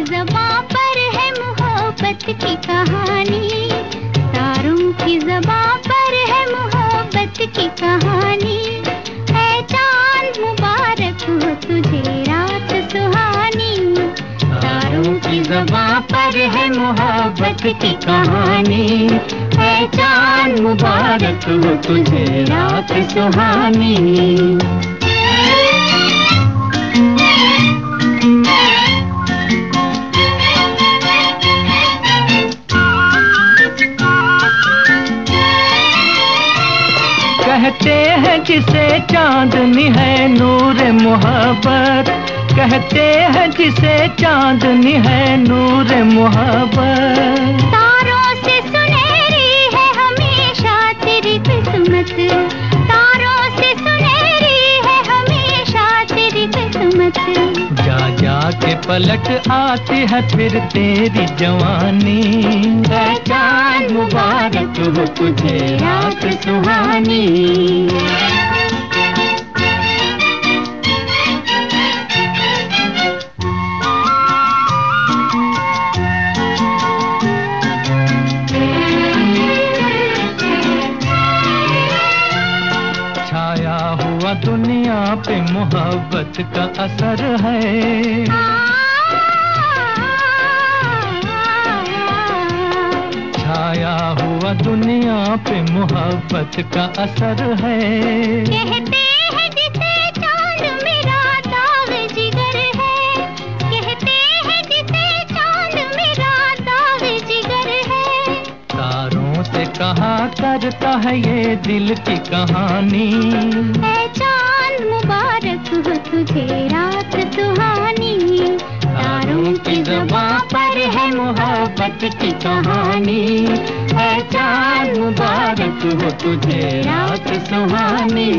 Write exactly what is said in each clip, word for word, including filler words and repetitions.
ज़बां पर है मोहब्बत की कहानी, तारों की ज़बां पर है मोहब्बत की कहानी। है चांद मुबारक हो तुझे रात सुहानी, तारों की ज़बां पर है मोहब्बत की कहानी। है चांद मुबारक हो तुझे रात सुहानी। कहते हैं जिसे चांदनी है नूर मोहब्बत, कहते हैं जिसे चांदनी है नूर मोहब्बत। तारों से सुनहरी है हमेशा तेरी किस्मत, तारों से सुनहरी है हमेशा तेरी किस्मत। जा जा के पलट आती है फिर तेरी जवानी। है चांद मुबारक हो तुझे रात सुहानी। छाया हुआ दुनिया पे मोहब्बत का असर है, छाया हुआ दुनिया पे मोहब्बत का असर है। कहते हैं जिसे चांद मेरा दाग जिगर है, कहते हैं जिसे चांद मेरा दाग जिगर है। तारों से कहा करता है ये दिल की कहानी। है चांद मुबारक हो तुझे रात सुहानी, तारों की ज़बां पर है मोहब्बत की कहानी। है चांद मुबारक हो तुझे रात सुहानी।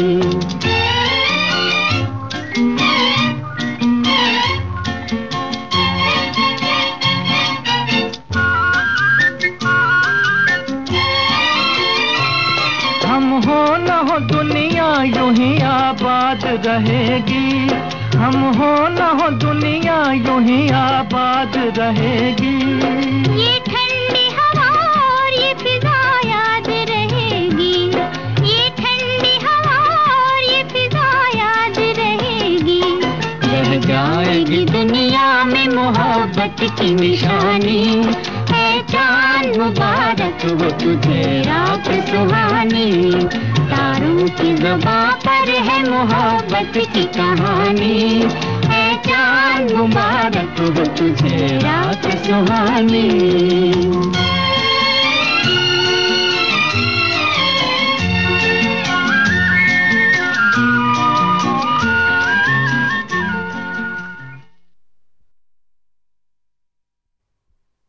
हम हो न हो दुनिया यूं ही आबाद रहेगी, हम हो न हो दुनिया यूं ही आबाद रहेगी। ये ठंडी हवा और ये फिजा याद रहेगी, ये ठंडी हवा और ये फिजा याद रहेगी। रह जाएगी दुनिया में मोहब्बत की निशानी। है चांद मुबारक हो तुझे रात सुहानी, तारों की ज़बां पर है मोहब्बत की कहानी। है चांद मुबारक हो तुझे रात सुहानी।